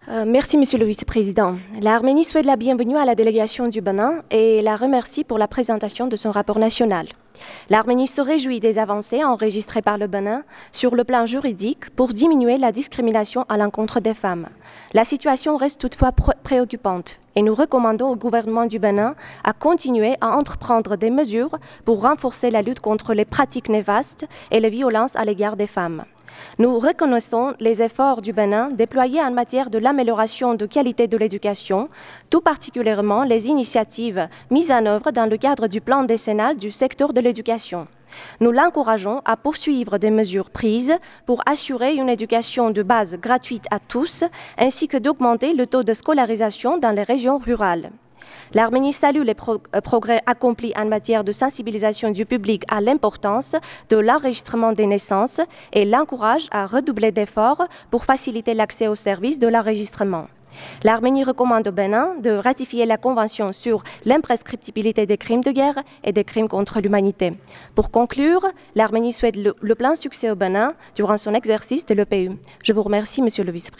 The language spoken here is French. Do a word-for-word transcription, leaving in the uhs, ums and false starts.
Euh, merci, Monsieur le Vice-président. L'Arménie souhaite la bienvenue à la délégation du Bénin et la remercie pour la présentation de son rapport national. L'Arménie se réjouit des avancées enregistrées par le Bénin sur le plan juridique pour diminuer la discrimination à l'encontre des femmes. La situation reste toutefois préoccupante et nous recommandons au gouvernement du Bénin à continuer à entreprendre des mesures pour renforcer la lutte contre les pratiques néfastes et les violences à l'égard des femmes. Nous reconnaissons les efforts du Bénin déployés en matière de l'amélioration de qualité de l'éducation, tout particulièrement les initiatives mises en œuvre dans le cadre du plan décennal du secteur de l'éducation. Nous l'encourageons à poursuivre des mesures prises pour assurer une éducation de base gratuite à tous, ainsi que d'augmenter le taux de scolarisation dans les régions rurales. L'Arménie salue les pro progrès accomplis en matière de sensibilisation du public à l'importance de l'enregistrement des naissances et l'encourage à redoubler d'efforts pour faciliter l'accès aux services de l'enregistrement. L'Arménie recommande au Bénin de ratifier la Convention sur l'imprescriptibilité des crimes de guerre et des crimes contre l'humanité. Pour conclure, l'Arménie souhaite le, le plein succès au Bénin durant son exercice de l'E P U. Je vous remercie, Monsieur le Vice-président.